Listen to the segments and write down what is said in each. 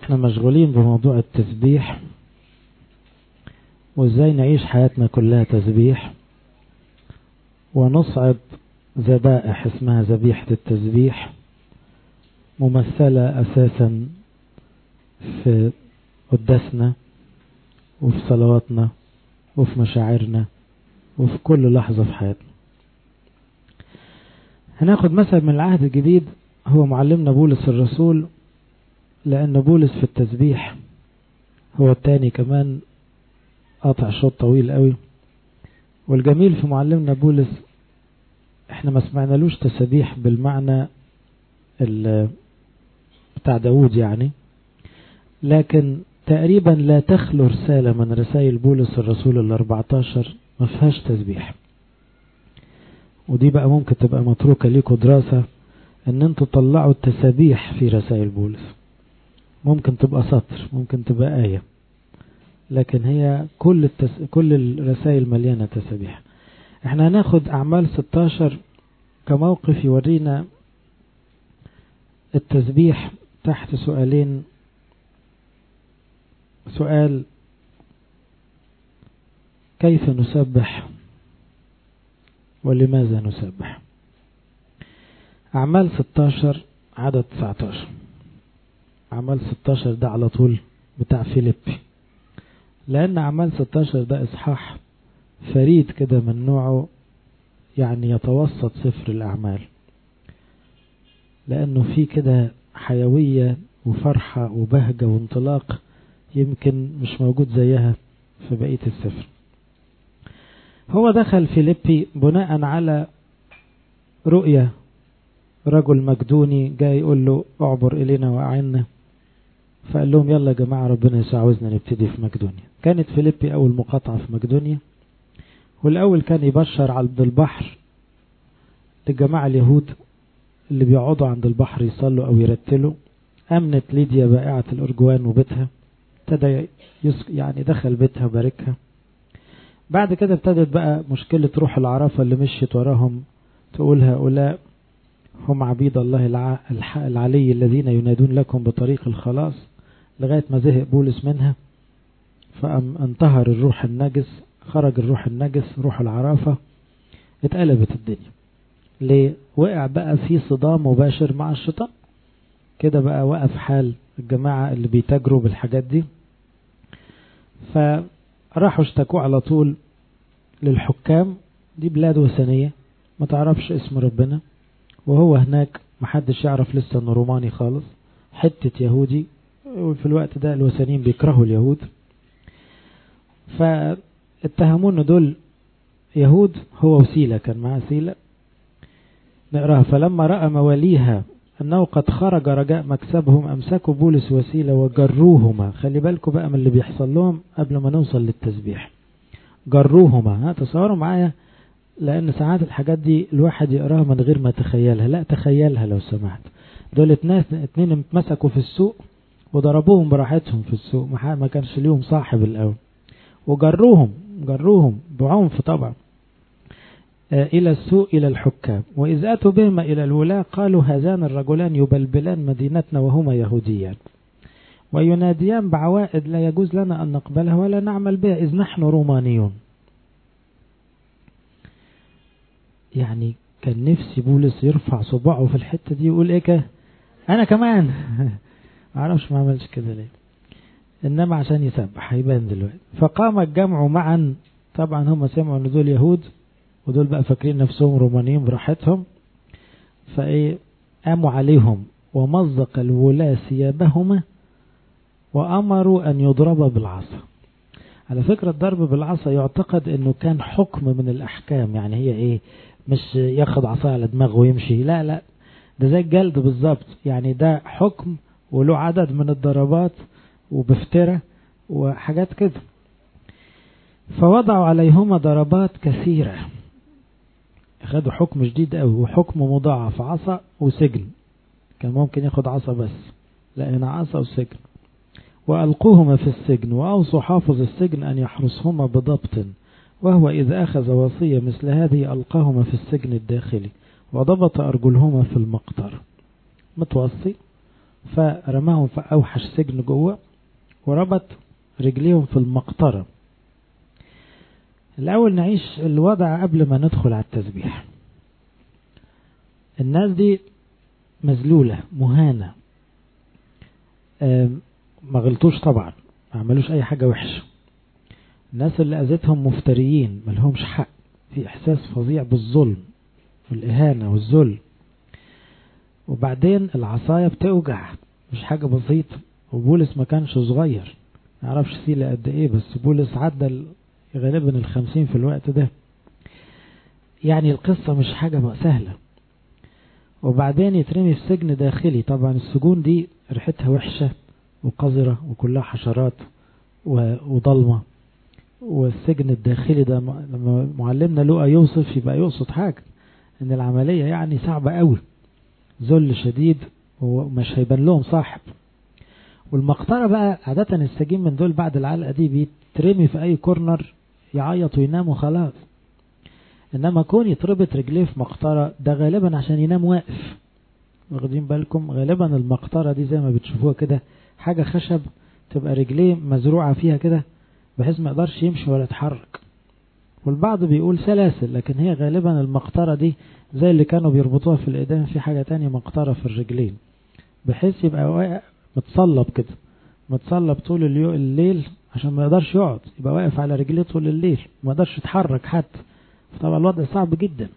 احنا مشغولين بموضوع التسبيح وازاي نعيش حياتنا كلها تسبيح ونصعد ذبائح اسمها ذبيحة التسبيح ممثلة اساسا في قداسنا وفي صلواتنا وفي مشاعرنا وفي كل لحظة في حياتنا. هناخد مثل من العهد الجديد هو معلمنا بولس الرسول، لأن بولس في التسبيح هو التاني كمان قاطع شوط طويل قوي. والجميل في معلمنا بولس احنا ما سمعنالوش تسبيح بالمعنى بتاع داود يعني، لكن تقريبا لا تخلو رسالة من رسائل بولس الرسول 14 ما فيهاش تسبيح. ودي بقى ممكن تبقى متروكة ليكوا دراسة ان انتوا تطلعوا التسبيح في رسائل بولس. ممكن تبقى سطر، ممكن تبقى آية، لكن هي كل الرسائل مليانة تسبيح. احنا هناخد أعمال 16 كموقف يورينا التسبيح تحت سؤالين. سؤال كيف نسبح ولماذا نسبح؟ أعمال 16 عدد 19. أعمال 16 ده على طول بتاع فيليبي، لأن أعمال 16 ده إصحاح فريد كده من نوعه، يعني يتوسط سفر الأعمال، لأنه فيه كده حيوية وفرحة وبهجة وانطلاق يمكن مش موجود زيها في بقية السفر. هو دخل فيليبي بناء على رؤية رجل مقدوني جاي يقول له اعبر إلينا وأعنا، فقال لهم يلا يا جماعة ربنا يسوع عاوزنا نبتدي في مقدونيا. كانت فيليبي أول مقاطعة في مقدونيا، والأول كان يبشر عند البحر للجماعة اليهود اللي بيقعدوا عند البحر يصلوا أو يرتلوا. أمنت ليديا بائعة الأرجوان وبيتها، ابتدى يعني دخل بيتها وباركها. بعد كده ابتدت بقى مشكلة روح العرافة اللي مشيت وراهم تقول هؤلاء هم عبيد الله العلي الذين ينادون لكم بطريق الخلاص، لغاية ما زهق بولس منها فانتهر الروح النجس، خرج الروح النجس روح العرافة، اتقلبت الدنيا. ليه؟ وقع بقى في صدام مباشر مع الشيطان كده، بقى وقف حال الجماعة اللي بيتاجروا بالحاجات دي. فراحوا اشتكوا على طول للحكام. دي بلاد وثنية ما تعرفش اسم ربنا، وهو هناك محدش يعرف لسه انه روماني خالص، حتة يهودي، وفي الوقت ده الوثنيين بيكرهوا اليهود، فاتهمون دول يهود. هو وسيلة كان معاه سيلة نقراها. فلما رأى مواليها أنه قد خرج رجاء مكسبهم أمسكوا بولس وسيلة وجروهما. خلي بالكم بقى من اللي بيحصل لهم قبل ما نوصل للتسبيح. جروهما، تصوروا معايا، لأن ساعات الحاجات دي الواحد يقراها من غير ما تخيلها. لا تخيلها لو سمحت. دول اتنين اتمسكوا في السوق وضربوهم براحتهم في السوق، ما كانش ليهم صاحب الأول، وجروهم بعنف طبعا إلى السوق إلى الحكام. وإذ أتوا بهما إلى الولاة قالوا هذان الرجلان يبلبلان مدينتنا وهما يهوديان ويناديان بعوائد لا يجوز لنا أن نقبلها ولا نعمل بها إذ نحن رومانيون. يعني كان نفسي بولس يرفع صباعه في الحتة دي يقول ايه كده انا كمان معرفش ما عملش كده ليه، انما عشان يسبح هيبان دلوقتي. فقام الجمع معا، طبعا هم سمعوا ان دول يهود ودول بقى فاكرين نفسهم رومانيين براحتهم، فايه قاموا عليهم ومزق الولاة ثيابهما وامروا ان يضرب بالعصا. على فكرة الضرب بالعصا يعتقد انه كان حكم من الاحكام، يعني هي ايه، مش ياخد عصا على دماغه ويمشي، لا لا، ده زي الجلد بالظبط. يعني ده حكم وله عدد من الضربات وبفترة وحاجات كده. فوضعوا عليهما ضربات كثيرة، خدوا حكم جديد قوي وحكم مضاعف، عصا وسجن. كان ممكن ياخد عصا بس، لا هنا عصا وسجن. وألقوهما في السجن وأوصوا حافظ السجن أن يحرسهما بضبط، وهو إذا أخذ وصية مثل هذه ألقاهما في السجن الداخلي وضبط أرجلهما في المقطر. متوصي فرماهم في أوحش سجن جوه وربط رجليهم في المقطرة. الأول نعيش الوضع قبل ما ندخل على التسبيح. الناس دي مذلولة مهانة، ما غلطوش طبعا، ما عملوش أي حاجة وحشة. الناس اللي أذتهم مفتريين ملهمش حق، في إحساس فظيع بالظلم والإهانة والذل. وبعدين العصاية بتوجع، مش حاجة بسيطة. وبولس ما كانش صغير، ما يعرفش سيلة قد ايه، بس بولس عدى غالبا 50 في الوقت ده. يعني القصة مش حاجة بقى سهلة. وبعدين يترمي في سجن داخلي. طبعا السجون دي ريحتها وحشة وقذرة وكلها حشرات وضلمة. والسجن الداخلي ده لما معلمنا لوقا يوصف يبقى يقصد حاجة، ان العملية يعني صعبة قوي، ذل شديد ومش هيبان لهم صاحب. والمقطرة بقى عادة السجين من دول بعد العلقة دي بيترمي في اي كورنر يعيط وينام وخلاص. انما كون يتربط رجليه في مقطرة ده غالبا عشان ينام واقف. واخدين بالكم؟ غالبا المقطرة دي زي ما بتشوفوها كده حاجة خشب تبقى رجليه مزروعة فيها كده بحيث ما يقدرش يمشي ولا يتحرك. والبعض بيقول سلاسل، لكن هي غالبا المقطرة دي زي اللي كانوا بيربطوها في الايدين في حاجة تانية مقطرة في الرجلين، بحيث يبقى متصلب كده، متصلب طول الليل عشان ما يقدرش يقعد، يبقى واقف على رجليه طول الليل ما يقدرش يتحرك حتى. طبعا الوضع صعب جدا،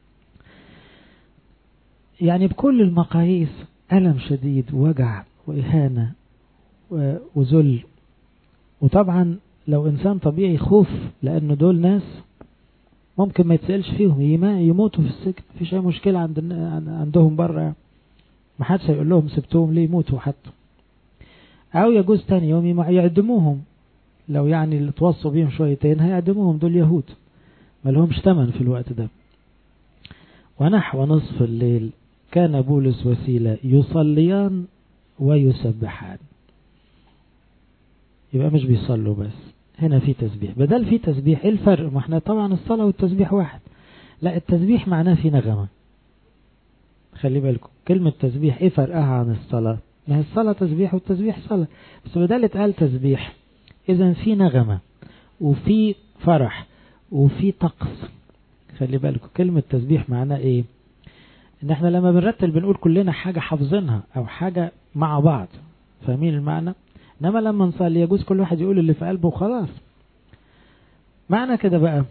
يعني بكل المقاييس ألم شديد ووجع وإهانة وذل. وطبعا لو إنسان طبيعي خوف، لأنه دول ناس ممكن ما يتسألش فيهم، يموتوا في السجن، مفيش أي مشكلة عندهم بره، ما حدش هيقول لهم سبتوهم ليه يموتوا حتى. أو يجوز تاني يوم يعدموهم، لو يعني اللي توصوا بيهم شويتين هيعدموهم، دول يهود ما لهمش تمن في الوقت ده. ونحو نصف الليل كان بولس وسيلة يصليان ويسبحان. يبقى مش بيصلوا بس، هنا في تسبيح. بدل في تسبيح، ايه الفرق؟ ما احنا طبعا الصلاة والتسبيح واحد. لا، التسبيح معناه في نغمة. خلي بالكم كلمة تسبيح ايه فرقها عن الصلاة؟ ما هي الصلاة تسبيح والتسبيح صلاة، بس بدل اتقال تسبيح اذا في نغمة وفي فرح وفي طقس. خلي بالكم كلمة تسبيح معناه ايه؟ ان احنا لما بنرتل بنقول كلنا حاجة حافظينها او حاجة مع بعض، فاهمين المعنى؟ انما لما نصلي يجوز كل واحد يقول اللي في قلبه وخلاص. معنى كده بقى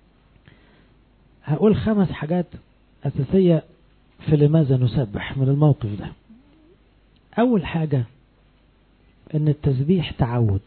هقول 5 حاجات اساسية في لماذا نسبح من الموقف ده. اول حاجة ان التسبيح تعود.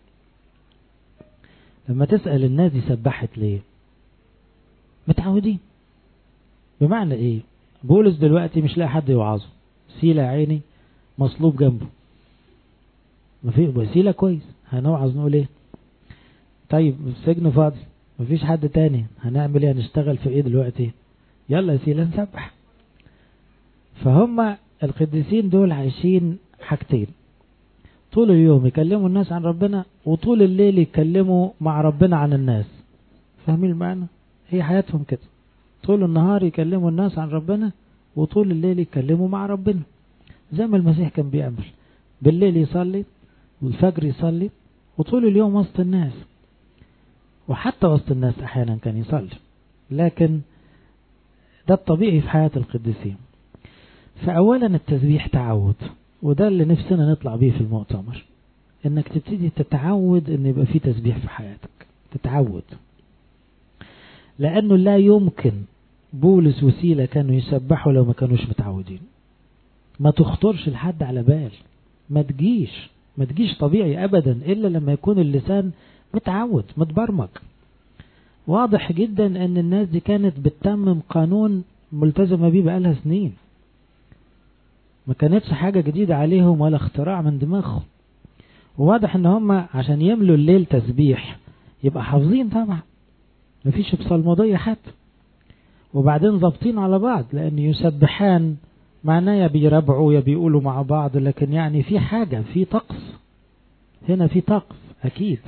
لما تسأل الناس دي سبحت ليه، متعودين. بمعنى ايه؟ بولس دلوقتي مش لاقي حد يوعظه، سيلة عيني مصلوب جنبه، مفيش وسيلة كويس، هنوعظ نقول ايه؟ طيب السجن فاضي، مفيش حد تاني، هنعمل ايه؟ هنشتغل في ايه دلوقتي؟ يلا يا سيلة نسبح. فهم القديسين دول عايشين حاجتين، طول اليوم يكلموا الناس عن ربنا وطول الليل يتكلموا مع ربنا عن الناس. فاهمين المعنى؟ هي حياتهم كده، طول النهار يكلموا الناس عن ربنا وطول الليل يتكلموا مع ربنا، زي ما المسيح كان بيعمل. بالليل يصلي والفجر يصلي وطول اليوم وسط الناس، وحتى وسط الناس احيانا كان يصلي، لكن ده الطبيعي في حياة القديسين. فأولا التسبيح تعود، وده اللي نفسنا نطلع بيه في المؤتمر، انك تبتدي تتعود ان يبقى في تسبيح في حياتك، تتعود. لأنه لا يمكن بولس وسيلة كانوا يسبحوا لو ما كانوش متعودين. ما تخطرش لحد على بال، ما تجيش طبيعي أبدا إلا لما يكون اللسان متعود متبرمج. واضح جدا أن الناس دي كانت بتتمم قانون ملتزمة بيه بقالها سنين، ما كانتش حاجة جديدة عليهم ولا اختراع من دماغهم. وواضح ان هم عشان يملوا الليل تسبيح يبقى حافظين طبعا، مفيش بصلمودية حتى. وبعدين ضابطين على بعض، لأن يسبحان معناه يا بيربعوا يا بيقولوا مع بعض، لكن يعني في حاجة، في طقس هنا، في طقس أكيد.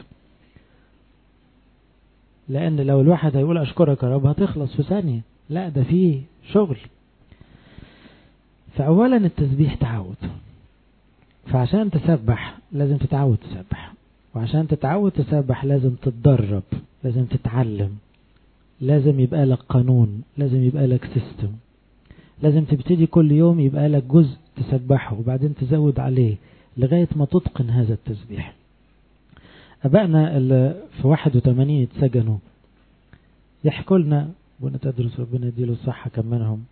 لأن لو الواحد هيقول أشكرك يا رب هتخلص في ثانية، لا ده فيه شغل. فأولا التسبيح تعود. فعشان تسبح لازم تتعود تسبح، وعشان تتعود تسبح لازم تتدرب، لازم تتعلم، لازم يبقى لك قانون، لازم يبقى لك سيستم، لازم تبتدي كل يوم يبقى لك جزء تسبحه وبعدين تزود عليه لغاية ما تتقن هذا التسبيح. أبائنا اللي في 81 اتسجنوا يحكوا لنا، ونتدرس ربنا يديله الصحة كم منهم،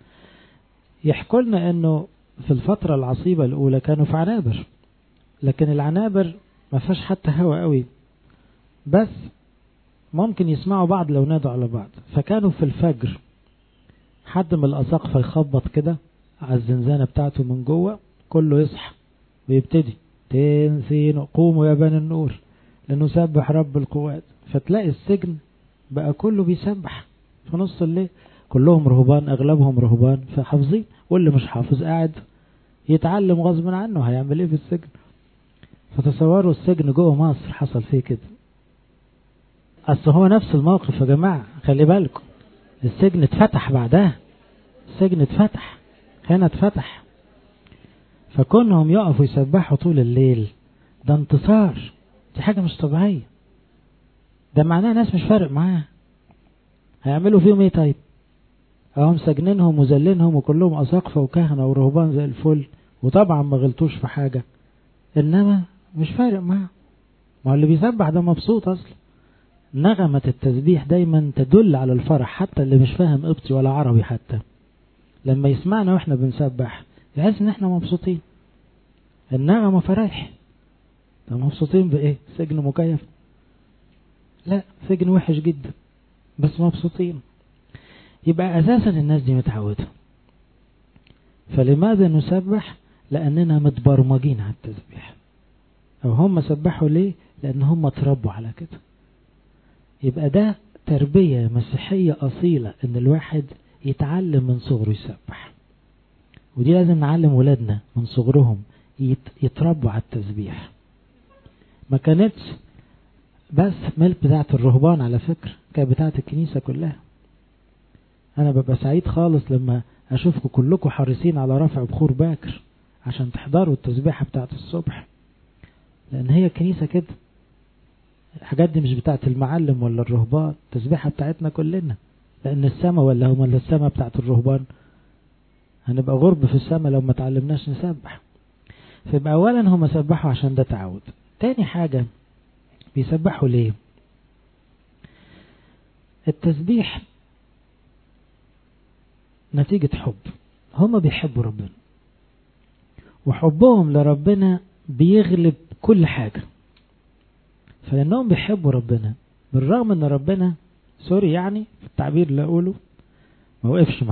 يحكوا لنا انه في الفترة العصيبة الأولى كانوا في عنابر، لكن العنابر ما فيهاش حتى هوا قوي، بس ممكن يسمعوا بعض لو نادوا على بعض. فكانوا في الفجر حد من الأساقفة يخبط كده على الزنزانة بتاعته من جوه، كله يصحى ويبتدي تنسين قوموا يا بني النور لنسبح رب القوات. فتلاقي السجن بقى كله بيسبح في نص الليل، كلهم رهبان، أغلبهم رهبان فحافظين، واللي مش حافظ قاعد يتعلم غصب عنه، هيعمل ايه في السجن؟ فتصوروا السجن جوه مصر حصل فيه كده. اصل هو نفس الموقف يا جماعة، خلي بالكم السجن اتفتح بعدها، السجن اتفتح هنا اتفتح، فكونهم يقفوا يسبحوا طول الليل ده انتصار، دي حاجة مش طبيعية. ده معناه ناس مش فارق معاه، هيعملوا فيهم ايه طيب؟ هم سجنينهم وزلينهم وكلهم أساقفة وكهنة ورهبان زي الفل، وطبعا ما غلطوش في حاجة، إنما مش فارق معاه. ما اللي بيسبح ده مبسوط أصلا. نغمة التسبيح دايما تدل على الفرح، حتى اللي مش فاهم قبطي ولا عربي حتى لما يسمعنا واحنا بنسبح يحس ان احنا مبسوطين. النغمة فرح. طب مبسوطين بإيه؟ سجن مكيف؟ لا، سجن وحش جدا بس مبسوطين. يبقى أساسا الناس دي متعودة. فلماذا نسبح؟ لأننا متبرمجين على التسبيح. أو هم سبحوا ليه؟ لأن هم تربوا على كده. يبقى ده تربية مسيحية أصيلة، إن الواحد يتعلم من صغره يسبح. ودي لازم نعلم ولادنا من صغرهم يتربوا على التسبيح. ما كانتش بس ملك بتاعت الرهبان، على فكرة كانت بتاعت الكنيسة كلها. أنا ببقى سعيد خالص لما أشوفكم كلكم حريصين على رفع بخور باكر عشان تحضروا التسبيحة بتاعت الصبح، لأن هي الكنيسة كده. الحاجات دي مش بتاعت المعلم ولا الرهبان، التسبيحة بتاعتنا كلنا، لأن السماء ولا هم السماء بتاعت الرهبان، هنبقى غرب في السماء لو ما تعلمناش نسبح. فيبقى أولا هم سبحوا عشان ده تعود. تاني حاجة بيسبحوا ليه؟ التسبيح نتيجة حب. هم بيحبوا ربنا، وحبهم لربنا بيغلب كل حاجة. فلأنهم بيحبوا ربنا بالرغم ان ربنا سوري يعني في التعبير اللي اقوله ما وقفش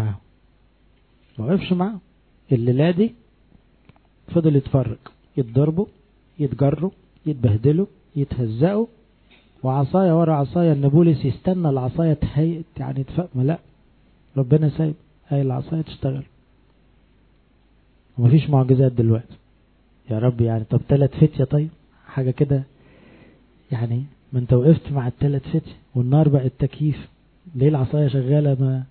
معاه الليلة دي فضل يتفرج، يتضربوا، يتجروا، يتبهدلوا، يتهزقوا، وعصاية ورا عصاية. ان بولس يستنى العصاية تهيئ يعني تفهم، لا، ربنا سايب هاي العصاية تشتغل. ومفيش معجزات دلوقتي يا رب يعني. طب 3 فتية طيب حاجة كده يعني، ما انت وقفت مع 3 فتية والنار بقت تكييف، ليه العصاية شغالة؟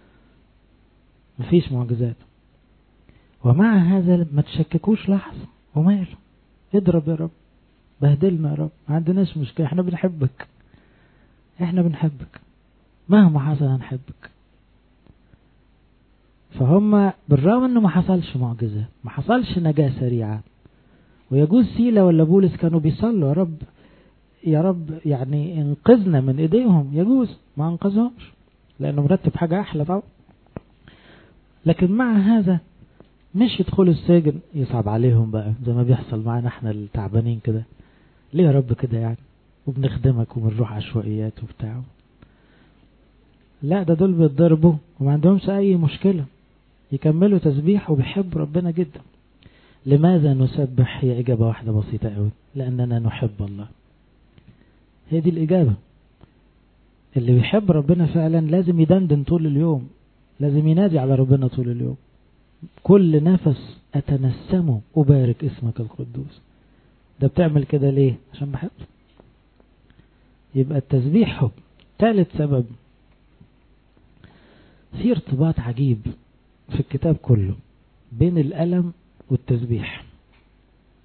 مفيش معجزات. ومع هذا ما تشككوش لحظة، وماله، اضرب يا رب، بهدلنا يا رب، ما عندناش مشكلة، احنا بنحبك مهما حصل هنحبك. فهم بالرغم انه ما حصلش معجزة، ما حصلش نجاة سريعة، ويجوز سيلا ولا بولس كانوا بيصلوا يا رب يعني انقذنا من ايديهم، يجوز ما انقذهمش لانه مرتب حاجة احلى طبعا. لكن مع هذا مش يدخلوا السجن يصعب عليهم بقى زي ما بيحصل معنا احنا التعبانين كده، ليه يا رب كده يعني، وبنخدمك وبنروح عشوائيات وبتاع. لا، ده دول بيتضربوا وما عندهمش اي مشكلة، يكملوا تسبيح وبيحبوا ربنا جدا. لماذا نسبح؟ هي اجابة واحدة بسيطة قوي، لاننا نحب الله. هي دي الاجابة. اللي بيحب ربنا فعلا لازم يدندن طول اليوم، لازم ينادي على ربنا طول اليوم، كل نفس أتنسمه أبارك اسمك القدوس. ده بتعمل كده ليه؟ عشان بحب. يبقى التسبيح حب. ثالث سبب، في ارتباط عجيب في الكتاب كله بين الألم والتسبيح.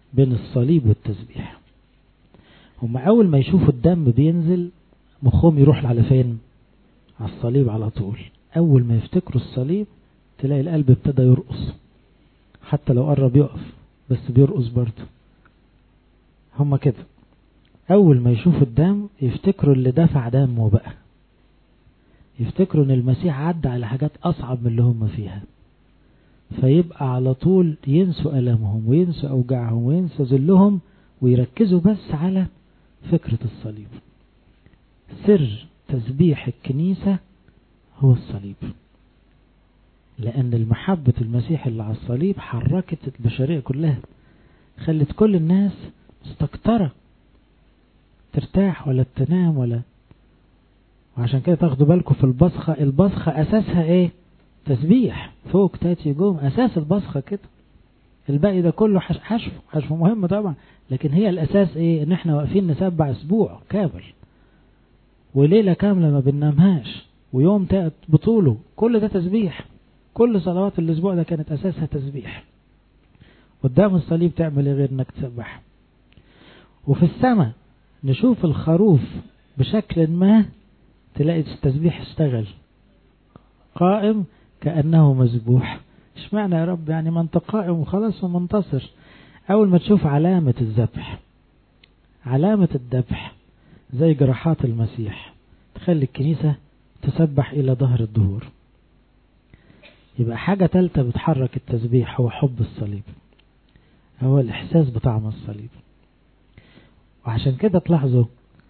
بين الصليب والتسبيح. هم أول ما يشوفوا الدم بينزل مخهم يروح على فين؟ على الصليب على طول. أول ما يفتكروا الصليب تلاقي القلب ابتدى يرقص، حتى لو قرب يقف بس بيرقص برضه. هم كده أول ما يشوفوا الدم يفتكروا اللي دفع دمه بقى، يفتكروا ان المسيح عدى على حاجات أصعب من اللي هم فيها، فيبقى على طول ينسوا ألمهم وينسوا أوجاعهم وينسوا ذلهم ويركزوا بس على فكرة الصليب. سر تسبيح الكنيسة هو الصليب، لأن المحبة المسيح اللي على الصليب حركت البشرية كلها، خلت كل الناس مستكترة ترتاح ولا تنام ولا. وعشان كده تاخدوا بالكم في البصخة أساسها إيه؟ تسبيح. فوق تاتي جوم أساس البصخة كده، الباقي ده كله حشو مهم طبعا، لكن هي الأساس إيه؟ إن إحنا واقفين نسبع أسبوع كامل وليلة كاملة ما بننامهاش ويوم تأت بطوله، كل ده تسبيح. كل صلوات الأسبوع ده كانت أساسها تسبيح. قدام الصليب تعمل إيه غير إنك تسبح؟ وفي السماء نشوف الخروف بشكل ما تلاقي التسبيح اشتغل قائم كأنه مذبوح. ايش معنى يا رب؟ يعني ما انت قائم وخلاص ومنتصر. أول ما تشوف علامة الذبح، علامة الذبح زي جراحات المسيح، تخلي الكنيسة تسبح إلى ظهر الدهور. يبقى حاجة ثالثة بتحرك التسبيح هو حب الصليب، هو الإحساس بطعم الصليب. وعشان كده تلاحظوا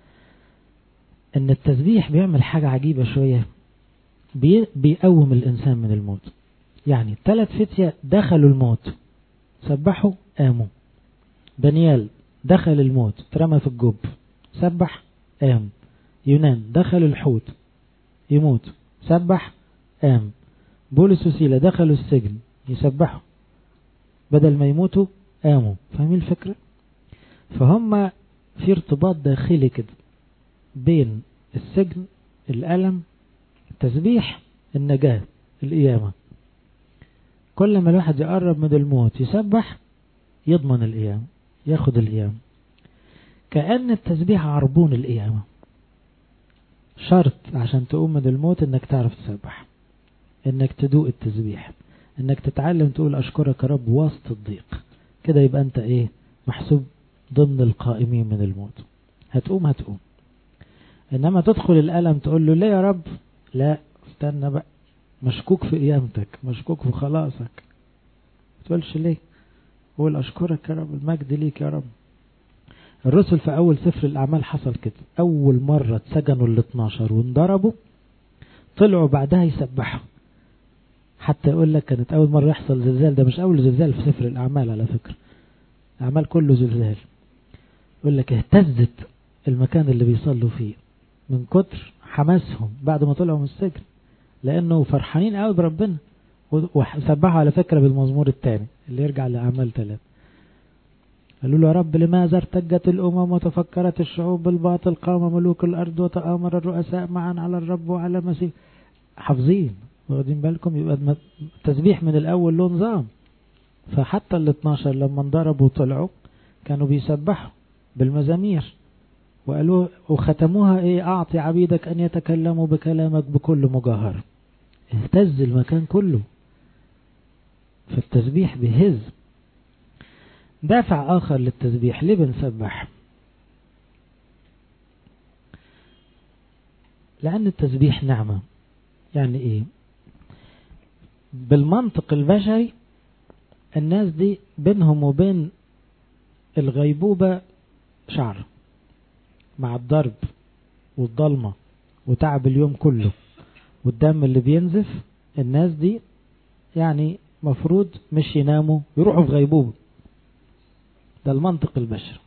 ان التسبيح بيعمل حاجة عجيبة شوية، بيقوم الإنسان من الموت. يعني 3 فتية دخلوا الموت سبحوا قاموا. دانيال دخل الموت ترمى في الجب سبح قام. يونان دخل الحوت يموت سبح قام. بولس وسيلة دخلوا السجن يسبحوا، بدل ما يموتوا قاموا. فاهمين الفكرة؟ فهم في ارتباط داخلي كده بين السجن، الألم، التسبيح، النجاة، القيامة. كل ما الواحد يقرب من الموت يسبح يضمن القيامة، ياخد القيامة. كأن التسبيح عربون القيامة، شرط عشان تقوم من الموت انك تعرف تسبح، انك تدوق التسبيح، انك تتعلم تقول اشكرك يا رب وسط الضيق. كده يبقى انت ايه؟ محسوب ضمن القائمين من الموت. هتقوم. انما تدخل الألم تقول له ليه يا رب؟ لا استنى بقى، مشكوك في قيامتك، مشكوك في خلاصك. تقولش ليه؟ قول اشكرك يا رب، المجد ليك يا رب. الرسل في اول سفر الاعمال حصل كده، اول مرة اتسجنوا 12 وانضربوا طلعوا بعدها يسبحوا. حتى يقول لك كانت اول مرة يحصل زلزال، ده مش اول زلزال في سفر الاعمال على فكرة، الاعمال كله زلزال. يقول لك اهتزت المكان اللي بيصلوا فيه من كتر حماسهم بعد ما طلعوا من السجن، لانه فرحانين قوي بربنا. وسبحوا على فكرة بالمزمور الثاني اللي يرجع لأعمال 3. قالوا له يا رب لماذا ارتجت الأمم وتفكرت الشعوب بالباطل، قام ملوك الأرض وتآمر الرؤساء معا على الرب وعلى المسيح. حافظين واخدين بالكم؟ يبقى التسبيح من الأول له نظام. فحتى 12 لما انضربوا وطلعوا كانوا بيسبحوا بالمزامير، وقالوا وختموها ايه؟ اعطي عبيدك ان يتكلموا بكلامك بكل مجاهرة. اهتز المكان كله، فالتسبيح بيهز. دافع اخر للتسبيح، ليه بنسبح؟ لان التسبيح نعمة. يعني ايه؟ بالمنطق البشري الناس دي بينهم وبين الغيبوبة شعر، مع الضرب والضلمة وتعب اليوم كله والدم اللي بينزف، الناس دي يعني مفروض مش يناموا، يروحوا في غيبوبة. ده المنطق البشري.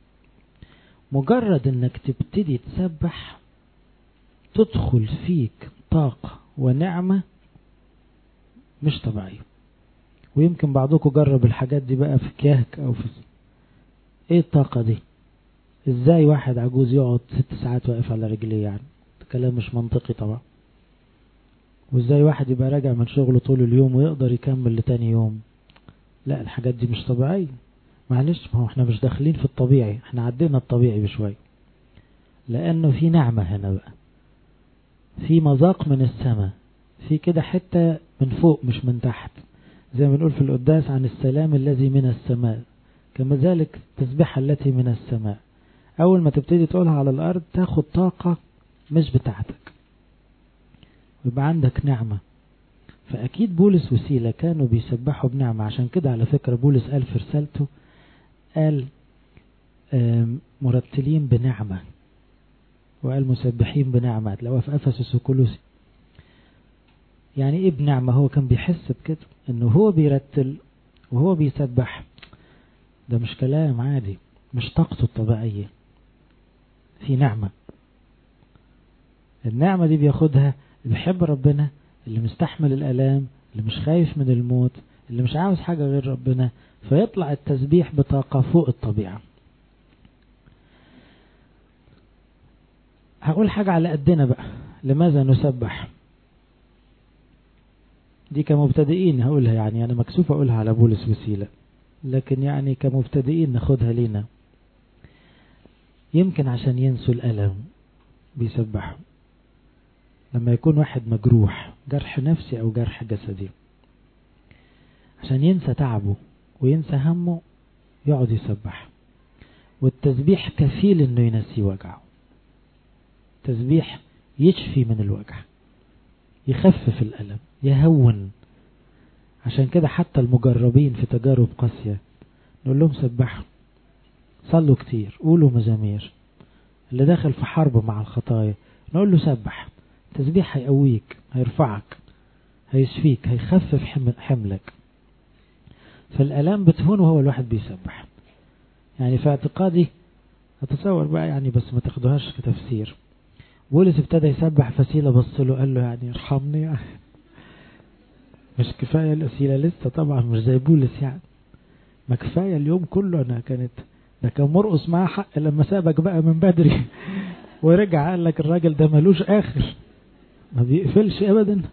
مجرد انك تبتدي تسبح تدخل فيك طاقة ونعمة مش طبيعية. ويمكن بعضكم جرب الحاجات دي بقى في كيهك او في ايه الطاقة دي؟ ازاي واحد عجوز يقعد 6 ساعات واقف على رجليه؟ يعني كلام مش منطقي طبعا. وازاي واحد يبقى راجع من شغله طول اليوم ويقدر يكمل لتاني يوم؟ لا، الحاجات دي مش طبيعية. معلش، ما هو احنا مش داخلين في الطبيعي، احنا عدينا الطبيعي بشوية، لأنه في نعمة هنا بقى، في مذاق من السماء، في كده حتة من فوق مش من تحت، زي ما بنقول في القداس عن السلام الذي من السماء، كما ذلك التسبيحة التي من السماء. أول ما تبتدي تقولها على الأرض تاخد طاقة مش بتاعتك، ويبقى عندك نعمة. فأكيد بولس وسيلة كانوا بيسبحوا بنعمة. عشان كده على فكرة بولس قال في رسالته، قال مرتلين بنعمة، وقال مسبحين بنعمة، لو في أفسس وكولوسي. يعني ايه بنعمة؟ هو كان بيحس بكده، انه هو بيرتل وهو بيسبح، ده مش كلام عادي، مش طاقته الطبيعية، في نعمة. النعمة دي بياخدها اللي بيحب ربنا، اللي مستحمل الآلام، اللي مش خايف من الموت، اللي مش عاوز حاجة غير ربنا، فيطلع التسبيح بطاقة فوق الطبيعة. هقول حاجة على قدنا بقى، لماذا نسبح؟ دي كمبتدئين هقولها، يعني أنا مكسوف أقولها على بولس وسيلة، لكن يعني كمبتدئين ناخدها لينا. يمكن عشان ينسوا الألم بيسبحوا. لما يكون واحد مجروح، جرح نفسي أو جرح جسدي، عشان ينسى تعبه وينسى همه يقعد يسبح. والتسبيح كفيل انه ينسي وجعه، تسبيح يشفي من الوجع، يخفف الألم، يهون. عشان كده حتى المجربين في تجارب قاسية نقول لهم سبحوا، صلوا كتير، قولوا مزامير. اللي داخل في حرب مع الخطايا نقول له سبح، تسبيح هيقويك، هيرفعك، هيشفيك، هيخفف حملك. فالألام بتهون وهو الواحد بيسبح. يعني في اعتقادي اتصور بقى، يعني بس ما تاخدوهاش كتفسير، بولس ابتدى يسبح فسيلة بص له قال له يعني ارحمني يعني. مش كفاية الأسئلة لسه؟ طبعا مش زي بولس يعني، ما كفاية اليوم كله. أنا ده كان مرقص معاه حق لما سابك بقى من بدري ورجع قال لك الراجل ده ملوش آخر، ما بيقفلش أبدا.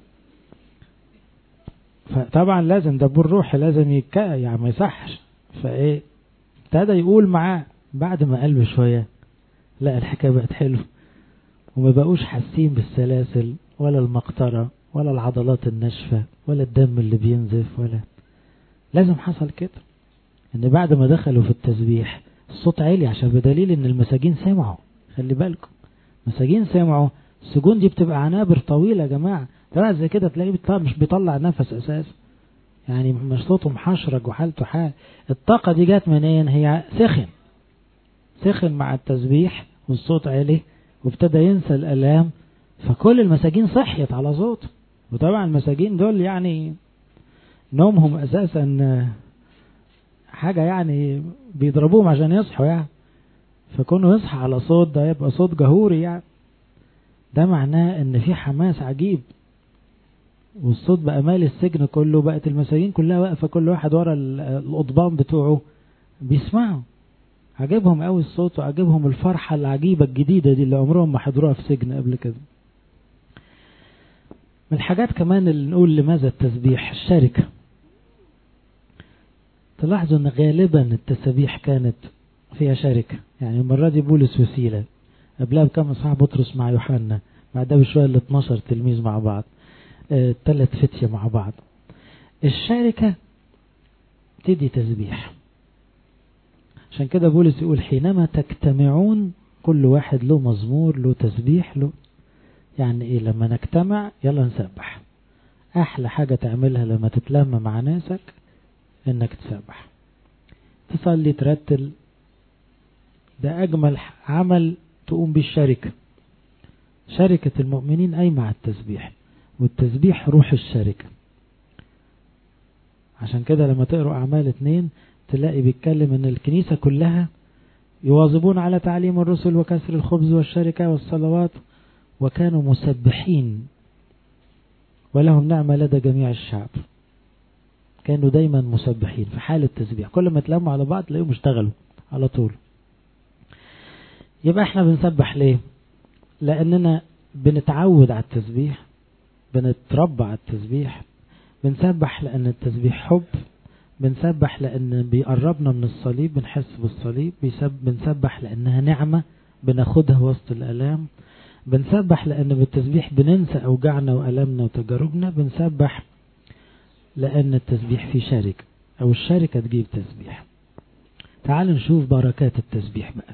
فطبعا لازم ده بالروح لازم يعني ما يصحش. فايه ابتدى يقول معاه بعد ما قال بشوية، لا الحكاية بقت حلوه، وما بقوش حاسين بالسلاسل ولا المقطرة ولا العضلات الناشفة ولا الدم اللي بينزف، ولا لازم حصل كده ان بعد ما دخلوا في التسبيح الصوت عالي، عشان بدليل ان المساجين سمعوا. خلي بالكم مساجين سمعوا. السجون دي بتبقى عنابر طويلة يا جماعة، ده زي كده تلاقيه مش بيطلع نفس اساس، يعني مش صوته محشرج وحالته حال. الطاقة دي جات منين؟ هي سخن مع التسبيح والصوت عالي وابتدى ينسى الألام، فكل المساجين صحيت على صوته. وطبعا المساجين دول يعني نومهم أساسا حاجة يعني بيضربوهم عشان يصحوا يعني، فكونه يصحى على صوت ده يبقى صوت جهوري يعني، ده معناه ان في حماس عجيب. والصوت بقى مالي السجن كله، بقت المساجين كلها واقفة كل واحد ورا القضبان بتوعه بيسمعوا. عجبهم قوي الصوت، وعجبهم الفرحة العجيبة الجديدة دي اللي عمرهم ما حضروها في سجن قبل كده. من الحاجات كمان اللي نقول لماذا التسبيح، الشركة. تلاحظوا ان غالبا التسبيح كانت فيها شركة. يعني المرة دي بولس وسيلة، قبلها بكم اصحاب بطرس مع يوحنا، بعدها بشوية ال 12 تلميذ مع بعض، 3 فتية مع بعض. الشركة تدي تسبيح. عشان كده بولس يقول حينما تجتمعون كل واحد له مزمور له تسبيح له. يعني ايه؟ لما نجتمع يلا نسبح. احلى حاجة تعملها لما تتلم مع ناسك انك تسبح، تصلي، ترتل. ده اجمل عمل تقوم بالشركة. شركة المؤمنين اي مع التسبيح، والتسبيح روح الشركة. عشان كده لما تقرأ أعمال 2 تلاقي بيتكلم ان الكنيسة كلها يواظبون على تعليم الرسل وكسر الخبز والشركة والصلوات، وكانوا مسبحين ولهم نعمة لدى جميع الشعب. كانوا دايما مسبحين في حالة تسبيح، كل ما تلموا على بعض تلاقيهم اشتغلوا على طول. يبقى احنا بنسبح ليه؟ لأننا بنتعود على التسبيح، بنتربى على التسبيح. بنسبح لأن التسبيح حب، بنسبح لأن بيقربنا من الصليب، بنحس بالصليب. بنسبح لأنها نعمة بناخدها وسط الألام. بنسبح لأن بالتسبيح بننسى أوجعنا وألمنا وتجاربنا. بنسبح لأن التسبيح فيه شركة، أو الشركة تجيب تسبيح. تعالوا نشوف بركات التسبيح بقى.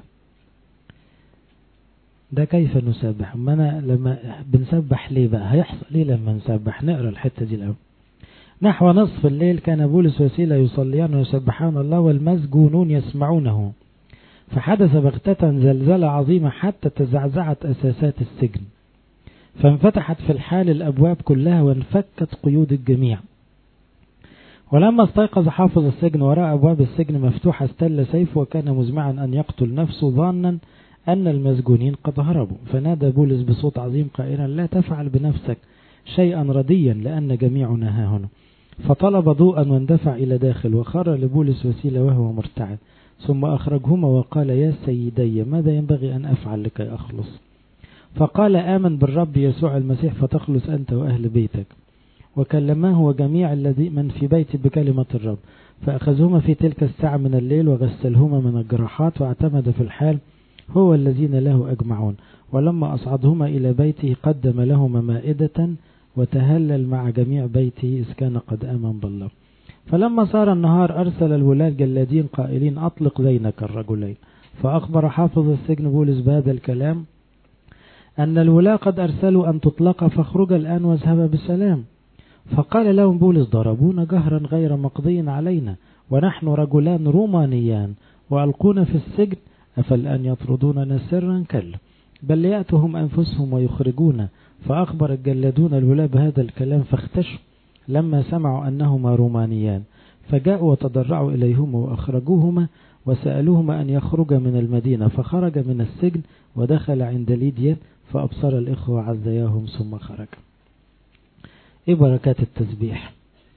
ده كيف نسبح. لما بنسبح ليه بقى؟ هيحصل ليه لما نسبح؟ نقرأ الحتة دي الأول. نحو نصف الليل كان بولس وسيلة يصليان ويسبحان الله والمسجونون يسمعونه، فحدث بغتة زلزلة عظيمة حتى تزعزعت أساسات السجن، فانفتحت في الحال الأبواب كلها وانفكت قيود الجميع. ولما استيقظ حافظ السجن ورأى أبواب السجن مفتوحة استل سيفه وكان مزمعا أن يقتل نفسه ظانا أن المسجونين قد هربوا، فنادى بولس بصوت عظيم قائلا لا تفعل بنفسك شيئا رديا لأن جميعنا ها هنا. فطلب ضوءا واندفع إلى داخل وخر لبولس وسيلة وهو مرتعد، ثم أخرجهما وقال يا سيدي ماذا ينبغي أن أفعل لكي أخلص؟ فقال آمن بالرب يسوع المسيح فتخلص أنت وأهل بيتك. وكلماه وجميع الذي من في بيت بكلمة الرب، فأخذهما في تلك الساعة من الليل وغسلهما من الجراحات واعتمد في الحال هو الذين له أجمعون. ولما أصعدهما إلى بيته قدم لهما مائدة وتهلل مع جميع بيته إذ كان قد آمن بالله. فلما صار النهار أرسل الولاة الجلادين قائلين أطلق ذينك الرجلين. فأخبر حافظ السجن بولس بهذا الكلام أن الولاة قد أرسلوا أن تطلق فاخرج الآن واذهب بسلام. فقال لهم بولس ضربونا جهرا غير مقضي علينا ونحن رجلان رومانيان وألقونا في السجن، أفالآن يطردوننا سرا؟ كلا، بل يأتهم أنفسهم ويخرجونا. فأخبر الجلادون الولاة بهذا الكلام فاختشوا لما سمعوا أنهما رومانيان، فجاءوا وتضرعوا إليهما وأخرجوهما وسألوهما أن يخرج من المدينة. فخرج من السجن ودخل عند ليديا فأبصر الإخوة عزياهم ثم خرج. إيه بركات التسبيح؟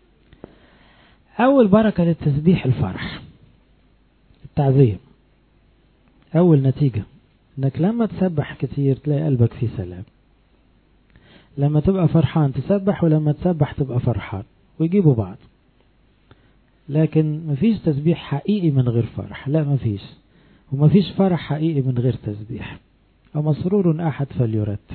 أول بركة للتسبيح الفرح، التعزية. أول نتيجة إنك لما تسبح كتير تلاقي قلبك فيه سلام. لما تبقى فرحان تسبح، ولما تسبح تبقى فرحان، ويجيبوا بعض. لكن مفيش تسبيح حقيقي من غير فرح، لا مفيش. ومفيش فرح حقيقي من غير تسبيح. ومسرور أحد فليرتل.